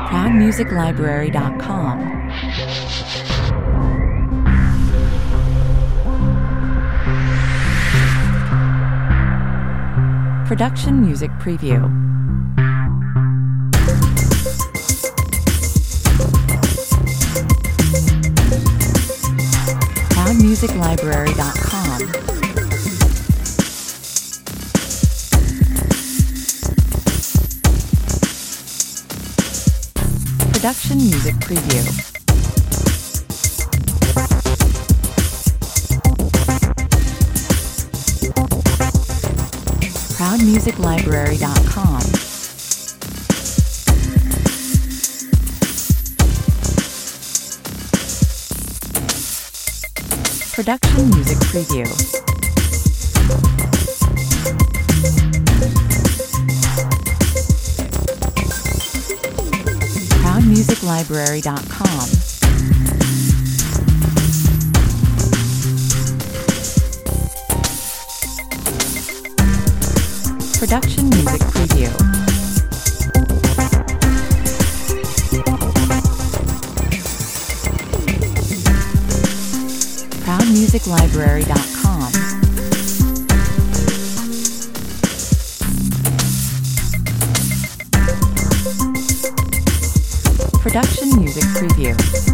ProudMusicLibrary.com. Production Music Preview. ProudMusicLibrary.com. Production Music Preview. ProudMusicLibrary.com. Production Music Preview. ProudMusicLibrary.com. Production Music Preview. ProudMusicLibrary.com. Production Music Preview.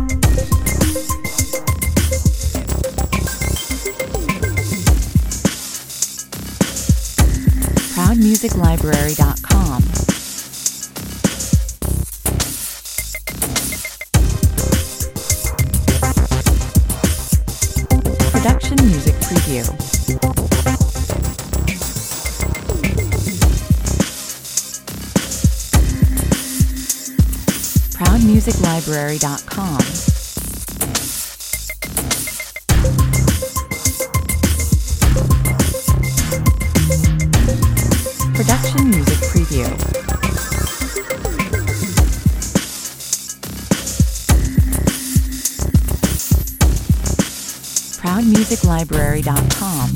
ProudMusicLibrary.com. Production Music Preview. ProudMusicLibrary.com. Production Music Preview. ProudMusicLibrary.com.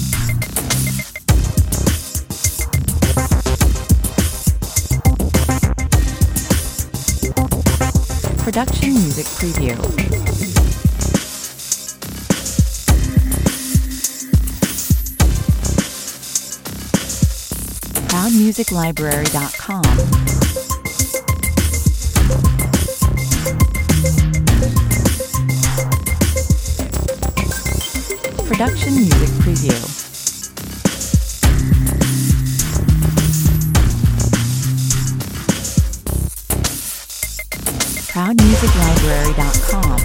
Production Music Preview. ProudMusicLibrary.com. Production Music Preview. ProudMusicLibrary.com.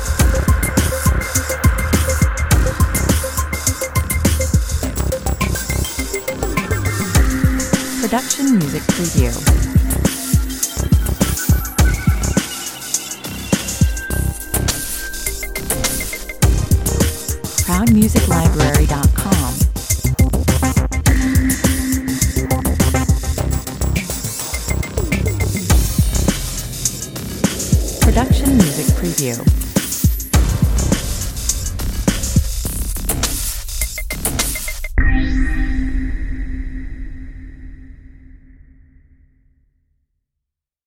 Production Music Preview. ProudMusicLibrary.com. Production Music Preview.